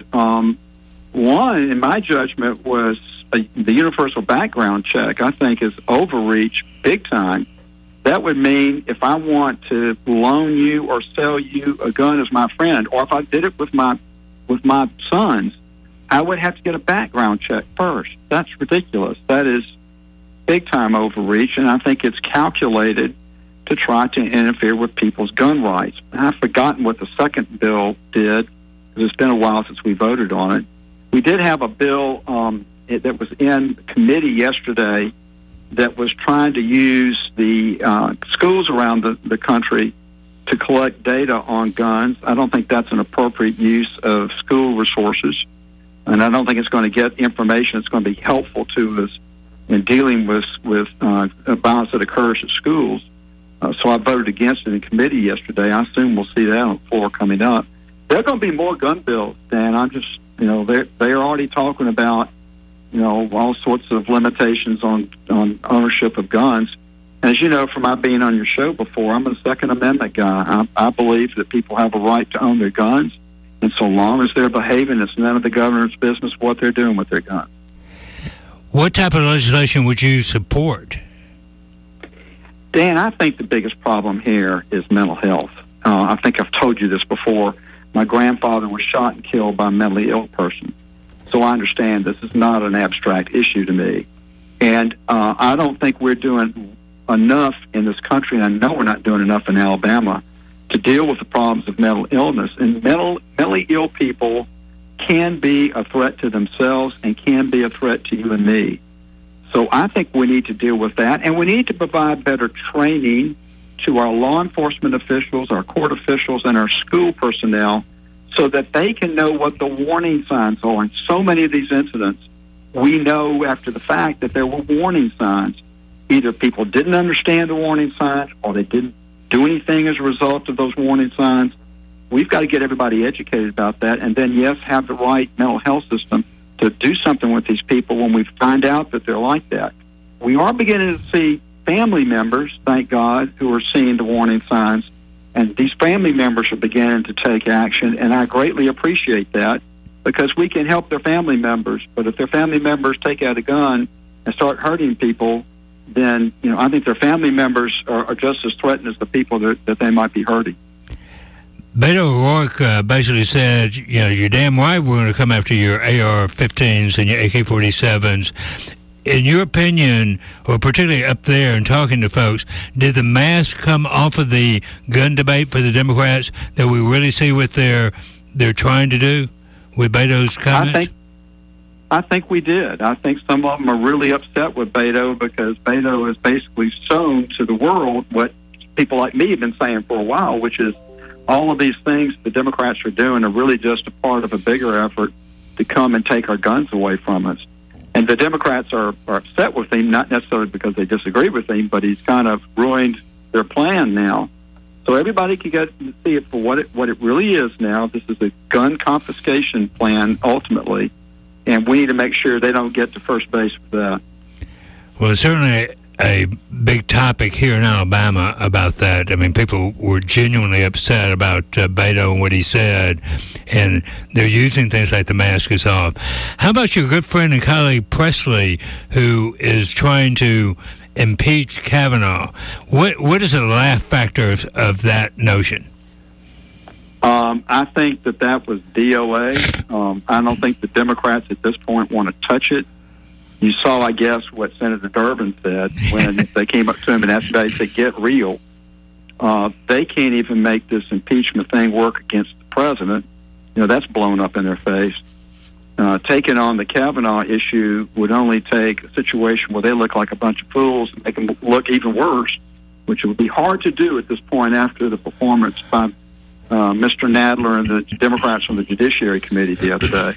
one, in my judgment, was the universal background check. I think is overreach big time. That would mean if I want to loan you or sell you a gun as my friend, or if I did it with my sons, I would have to get a background check first. That's ridiculous. That is big-time overreach, and I think it's calculated to try to interfere with people's gun rights. And I've forgotten what the second bill did, because it's been a while since we voted on it. We did have a bill that was in committee yesterday that was trying to use the schools around the country to collect data on guns. I don't think that's an appropriate use of school resources. And I don't think it's going to get information that's going to be helpful to us in dealing with violence that occurs at schools. So I voted against it in committee yesterday. I assume we'll see that on the floor coming up. There are going to be more gun bills, Dan. I'm just, they're already talking about, all sorts of limitations on ownership of guns. And as you know from my being on your show before, I'm a Second Amendment guy. I believe that people have a right to own their guns. And so long as they're behaving, it's none of the governor's business what they're doing with their guns. What type of legislation would you support? Dan, I think the biggest problem here is mental health. I think I've told you this before. My grandfather was shot and killed by a mentally ill person. So I understand this is not an abstract issue to me. And I don't think we're doing enough in this country, and I know we're not doing enough in Alabama, to deal with the problems of mental illness. And mentally ill people can be a threat to themselves and can be a threat to you and me. So I think we need to deal with that, and we need to provide better training to our law enforcement officials, our court officials, and our school personnel so that they can know what the warning signs are. In so many of these incidents, we know after the fact that there were warning signs. Either people didn't understand the warning signs or they didn't do anything as a result of those warning signs. We've got to get everybody educated about that, and then, yes, have the right mental health system to do something with these people when we find out that they're like that. We are beginning to see family members, thank God, who are seeing the warning signs, and these family members are beginning to take action, and I greatly appreciate that because we can help their family members. But if their family members take out a gun and start hurting people, then I think their family members are just as threatened as the people that they might be hurting. Beto O'Rourke basically said, you're damn right we're going to come after your AR-15s and your AK-47s. In your opinion, or particularly up there and talking to folks, did the mask come off of the gun debate for the Democrats that we really see what they're trying to do with Beto's comments? I think we did. I think some of them are really upset with Beto because Beto has basically shown to the world what people like me have been saying for a while, which is all of these things the Democrats are doing are really just a part of a bigger effort to come and take our guns away from us. And the Democrats are upset with him, not necessarily because they disagree with him, but he's kind of ruined their plan now. So everybody can get to see it for what it really is now. This is a gun confiscation plan, ultimately. And we need to make sure they don't get to first base with that. Well, it's certainly a big topic here in Alabama about that. I mean, people were genuinely upset about Beto and what he said, and they're using things like the mask is off. How about your good friend and colleague Presley, who is trying to impeach Kavanaugh? What is the laugh factor of that notion? I think that was DOA. I don't think the Democrats at this point want to touch it. You saw, I guess, what Senator Durbin said when they came up to him and asked him to get real. They can't even make this impeachment thing work against the president. that's blown up in their face. Taking on the Kavanaugh issue would only take a situation where they look like a bunch of fools and make them look even worse, which would be hard to do at this point after the performance by Mr. Nadler and the Democrats on the Judiciary Committee the other day.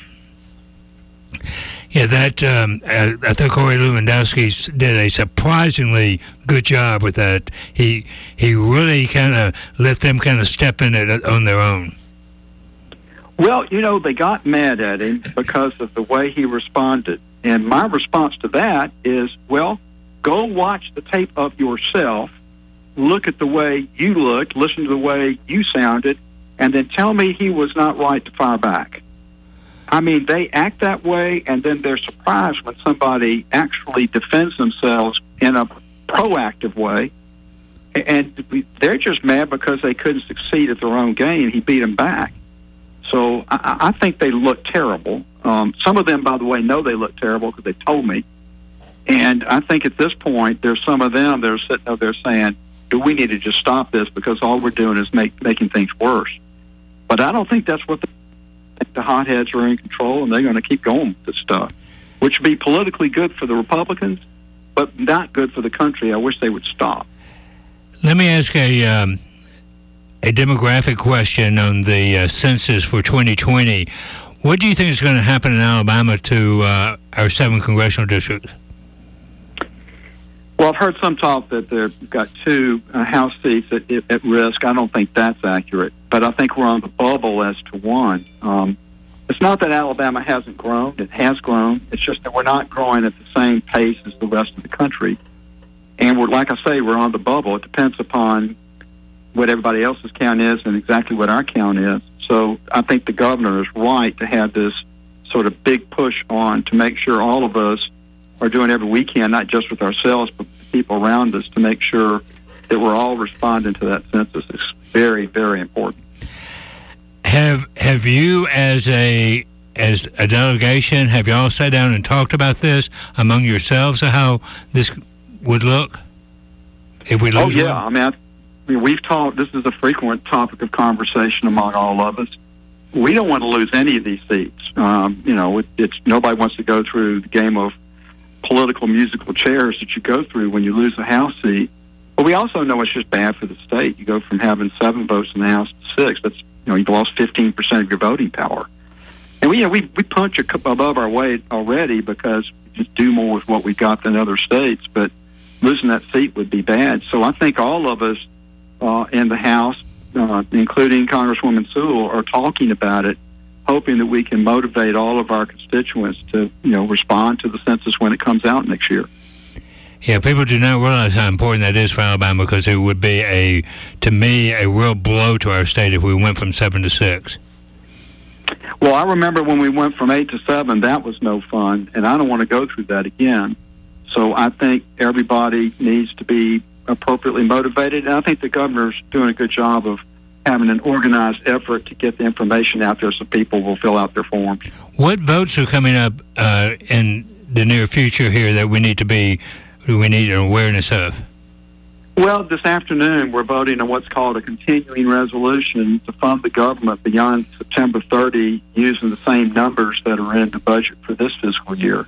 Yeah, I think Corey Lewandowski did a surprisingly good job with that. He really kind of let them kind of step in it on their own. Well, they got mad at him because of the way he responded. And my response to that is, well, go watch the tape of yourself, look at the way you looked, listen to the way you sounded, and then tell me he was not right to fire back. I mean, they act that way, and then they're surprised when somebody actually defends themselves in a proactive way. And they're just mad because they couldn't succeed at their own game. He beat them back. So I think they look terrible. Some of them, by the way, know they look terrible because they told me. And I think at this point, there's some of them that are sitting over there saying, do we need to just stop this because all we're doing is making things worse. But I don't think that's what the hotheads are in control, and they're going to keep going with this stuff, which would be politically good for the Republicans, but not good for the country. I wish they would stop. Let me ask a demographic question on the census for 2020. What do you think is going to happen in Alabama to our 7 congressional districts? Well, I've heard some talk that they've got 2 House seats at risk. I don't think that's accurate, but I think we're on the bubble as to 1. It's not that Alabama hasn't grown. It has grown. It's just that we're not growing at the same pace as the rest of the country. And like I say, we're on the bubble. It depends upon what everybody else's count is and exactly what our count is. So I think the governor is right to have this sort of big push on to make sure all of us are doing everything we can, not just with ourselves, but the people around us, to make sure that we're all responding to that census. It's very, very important. Have you, as a delegation, have you all sat down and talked about this among yourselves, of how this would look if we lose? Oh yeah, I mean, we've talked. This is a frequent topic of conversation among all of us. We don't want to lose any of these seats. It's nobody wants to go through the game of political musical chairs that you go through when you lose a House seat. But we also know it's just bad for the state. You go from having 7 votes in the House to 6. That's you've lost 15% of your voting power. And we punch above our weight already because we just do more with what we got than other states. But losing that seat would be bad. So I think all of us in the House, including Congresswoman Sewell, are talking about it, hoping that we can motivate all of our constituents to, respond to the census when it comes out next year. Yeah, people do not realize how important that is for Alabama, because it would be, to me, a real blow to our state if we went from 7 to 6. Well, I remember when we went from 8 to 7, that was no fun, and I don't want to go through that again. So I think everybody needs to be appropriately motivated, and I think the governor's doing a good job of having an organized effort to get the information out there so people will fill out their forms. What votes are coming up in the near future here that we need an awareness of? Well, this afternoon we're voting on what's called a continuing resolution to fund the government beyond September 30 using the same numbers that are in the budget for this fiscal year.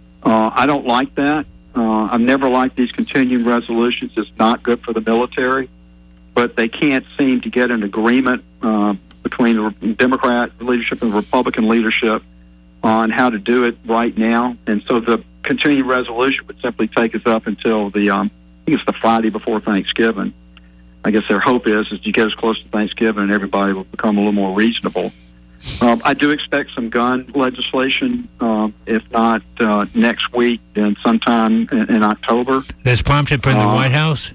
I don't like that. I've never liked these continuing resolutions. It's not good for the military, but they can't seem to get an agreement between the Democrat leadership and the Republican leadership on how to do it right now. And so the continuing resolution would simply take us up until I think it's the Friday before Thanksgiving. I guess their hope is you get as close to Thanksgiving and everybody will become a little more reasonable. I do expect some gun legislation, if not next week, then sometime in October. That's prompted from the White House?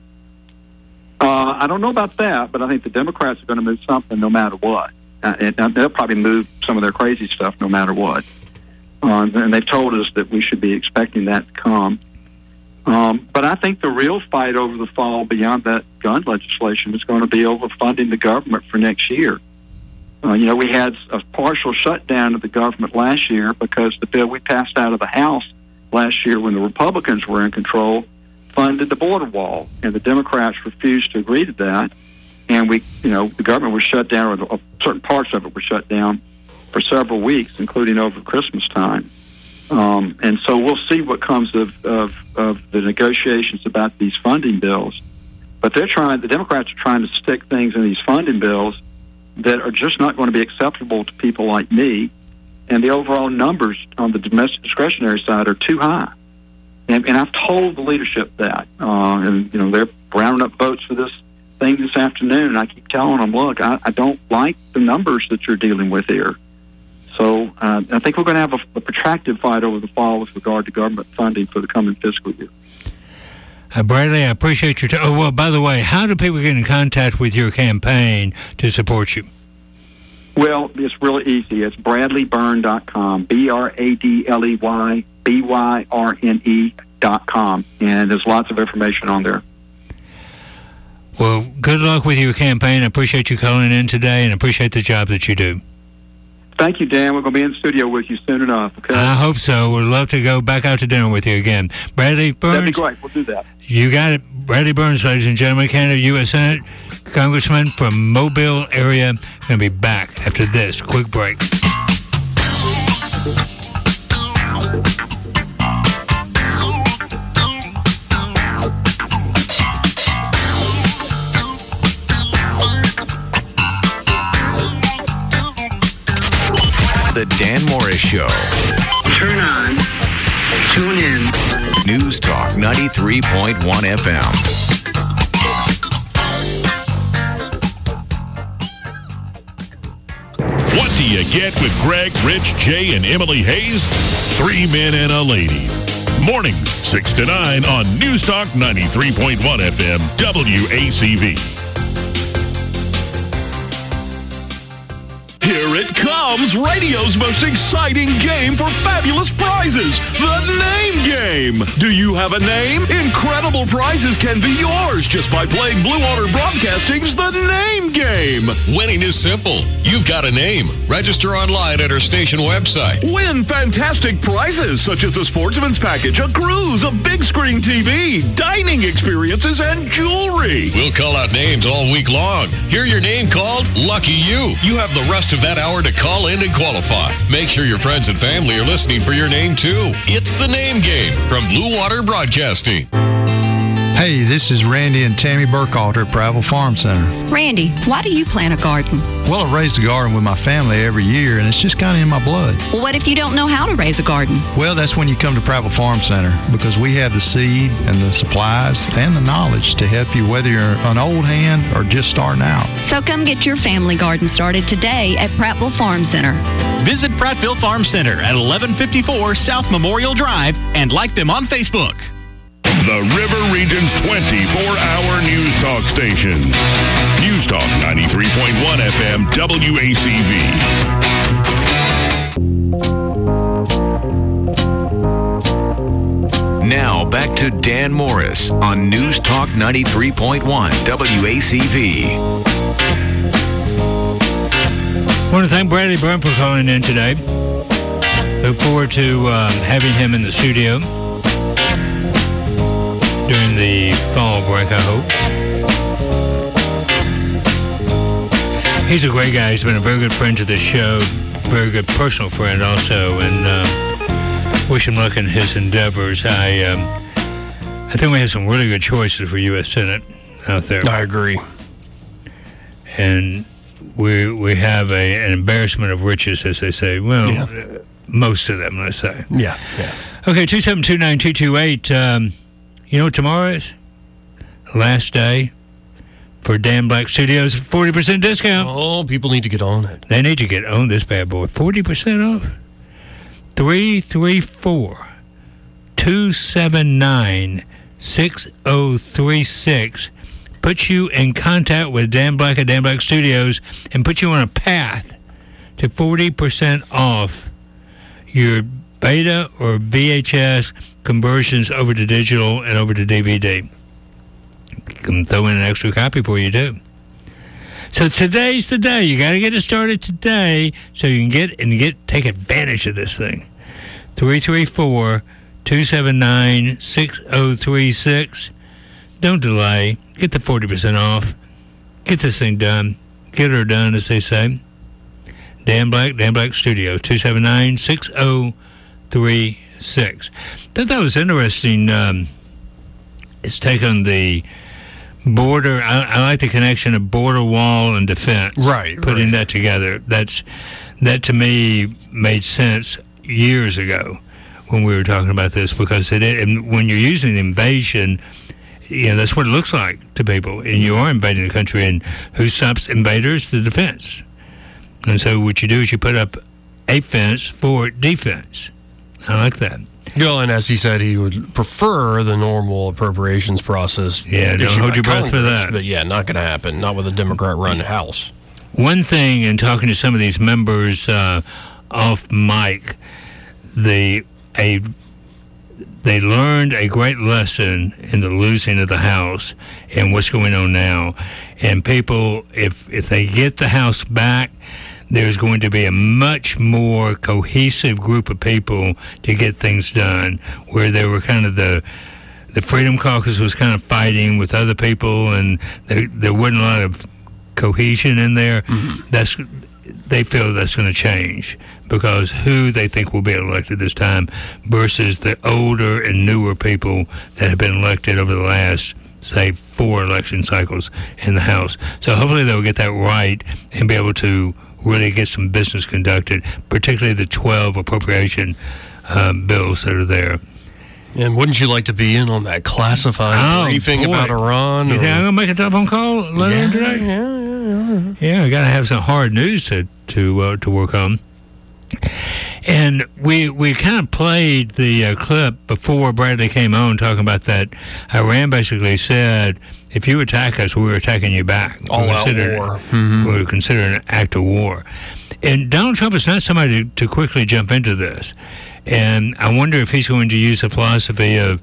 I don't know about that, but I think the Democrats are going to move something no matter what. And they'll probably move some of their crazy stuff no matter what. And they've told us that we should be expecting that to come. But I think the real fight over the fall beyond that gun legislation is going to be over funding the government for next year. We had a partial shutdown of the government last year because the bill we passed out of the House last year when the Republicans were in control funded the border wall, and the Democrats refused to agree to that. and the government was shut down, or certain parts of it were shut down for several weeks, including over Christmas time. And so we'll see what comes of the negotiations about these funding bills. But the Democrats are trying to stick things in these funding bills that are just not going to be acceptable to people like me. And the overall numbers on the domestic discretionary side are too high. And I've told the leadership that. And they're rounding up votes for this thing this afternoon. And I keep telling them, look, I don't like the numbers that you're dealing with here. So I think we're going to have a protracted fight over the fall with regard to government funding for the coming fiscal year. Bradley, I appreciate your time. Oh, well, by the way, how do people get in contact with your campaign to support you? Well, it's really easy. It's BradleyByrne.com, BradleyByrne.com, and there's lots of information on there. Well, good luck with your campaign. I appreciate you calling in today and appreciate the job that you do. Thank you, Dan. We're going to be in the studio with you soon enough, okay? I hope so. We'd love to go back out to dinner with you again. Bradley Burns. That'd be great. We'll do that. You got it. Bradley Burns, ladies and gentlemen, candidate U.S. Senate, Congressman from Mobile area. Going to be back after this quick break. The Dan Morris Show. Turn on. Tune in. News Talk 93.1 FM. What do you get with Greg, Rich, Jay, and Emily Hayes? 3 men and a lady. Mornings, 6 to 9 on News Talk 93.1 FM, WACV. Here it comes, radio's most exciting game for fabulous prizes, the Name Game. Do you have a name? Incredible prizes can be yours just by playing Blue Water Broadcasting's The Name Game. Winning is simple. You've got a name. Register online at our station website. Win fantastic prizes such as a Sportsman's Package, a cruise, a big screen TV, dining experiences, and jewelry. We'll call out names all week long. Hear your name called? Lucky you. You have the rest of that hour to call in and qualify. Make sure your friends and family are listening for your name too. It's The Name Game from Blue Water Broadcasting. Hey, this is Randy and Tammy Burkhalter at Prattville Farm Center. Randy, why do you plant a garden? Well, I raise a garden with my family every year, and it's just kind of in my blood. Well, what if you don't know how to raise a garden? Well, that's when you come to Prattville Farm Center, because we have the seed and the supplies and the knowledge to help you, whether you're an old hand or just starting out. So come get your family garden started today at Prattville Farm Center. Visit Prattville Farm Center at 1154 South Memorial Drive and like them on Facebook. The River Region's 24-hour news talk station. News Talk 93.1 FM WACV. Now back to Dan Morris on News Talk 93.1 WACV. I want to thank Bradley Byrne for calling in today. Look forward to having him in the studio during the fall break, I hope. He's a great guy. He's been a very good friend to this show, very good personal friend also, and wish him luck in his endeavors. I think we have some really good choices for U.S. Senate out there. I agree. And we have an embarrassment of riches, as they say. Well, most of them, let's say. Yeah. Okay, 2729228. You know what tomorrow is? Last day for Dan Black Studios, 40% discount. Oh, people need to get on it. They need to get on this bad boy. 40% off. 334-279-6036. Put you in contact with Dan Black at Dan Black Studios and put you on a path to 40% off your beta or VHS conversions over to digital and over to DVD. Can throw in an extra copy for you too. So today's the day. You got to get it started today so you can take advantage of this thing. 334-279-6036. Don't delay. Get the 40% off. get this thing done. Get her done, as they say. Dan Black Studio, 279-6036. Thought that was interesting. It's taken the border. I like the connection of border wall and defense. Right. Putting that together. That to me made sense years ago when we were talking about this, because and when you're using invasion, that's what it looks like to people. And you are invading the country, and who stops invaders? The defense. And so what you do is you put up a fence for defense. I like that. Well, and as he said, he would prefer the normal appropriations process. Yeah, don't hold your breath for that. But yeah, not going to happen. Not with a Democrat-run House. One thing, in talking to some of these members off mic, they learned a great lesson in the losing of the House and what's going on now. And people, if they get the House back, there's going to be a much more cohesive group of people to get things done, where they were kind of the Freedom Caucus was kind of fighting with other people, and there wasn't a lot of cohesion in there. Mm-hmm. They feel that's going to change, because who they think will be elected this time versus the older and newer people that have been elected over the last, say, 4 election cycles in the House. So hopefully they'll get that right and be able to really get some business conducted, particularly the 12 appropriation bills that are there. And wouldn't you like to be in on that classified briefing about Iran? You think I'm going to make a telephone call later in today? Yeah, I got to have some hard news to work on. And we kind of played the clip before Bradley came on, talking about that. Iran basically said, if you attack us, we're attacking you back. All-out war. Mm-hmm. We're considering an act of war. And Donald Trump is not somebody to quickly jump into this. And I wonder if he's going to use the philosophy of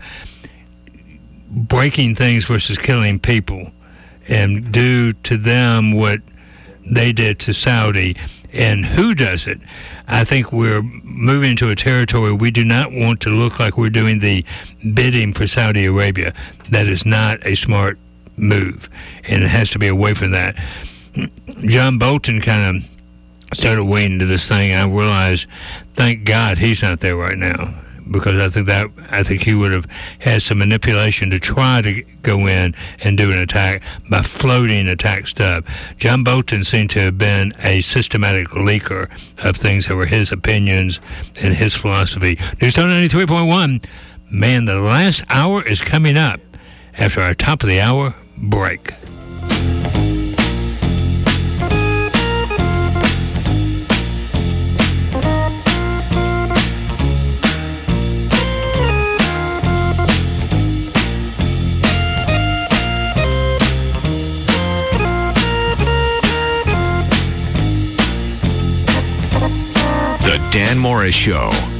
breaking things versus killing people, and do to them what they did to Saudi. And who does it? I think we're moving into a territory we do not want to look like we're doing the bidding for Saudi Arabia. That is not a smart move, and it has to be away from that. John Bolton kind of started wading into this thing, and I realized, thank God he's not there right now, because I think he would have had some manipulation to try to go in and do an attack by floating attack stuff. John Bolton seemed to have been a systematic leaker of things that were his opinions and his philosophy. Newstone 93.1. Man, the last hour is coming up after our top of the hour break. The Dan Morris Show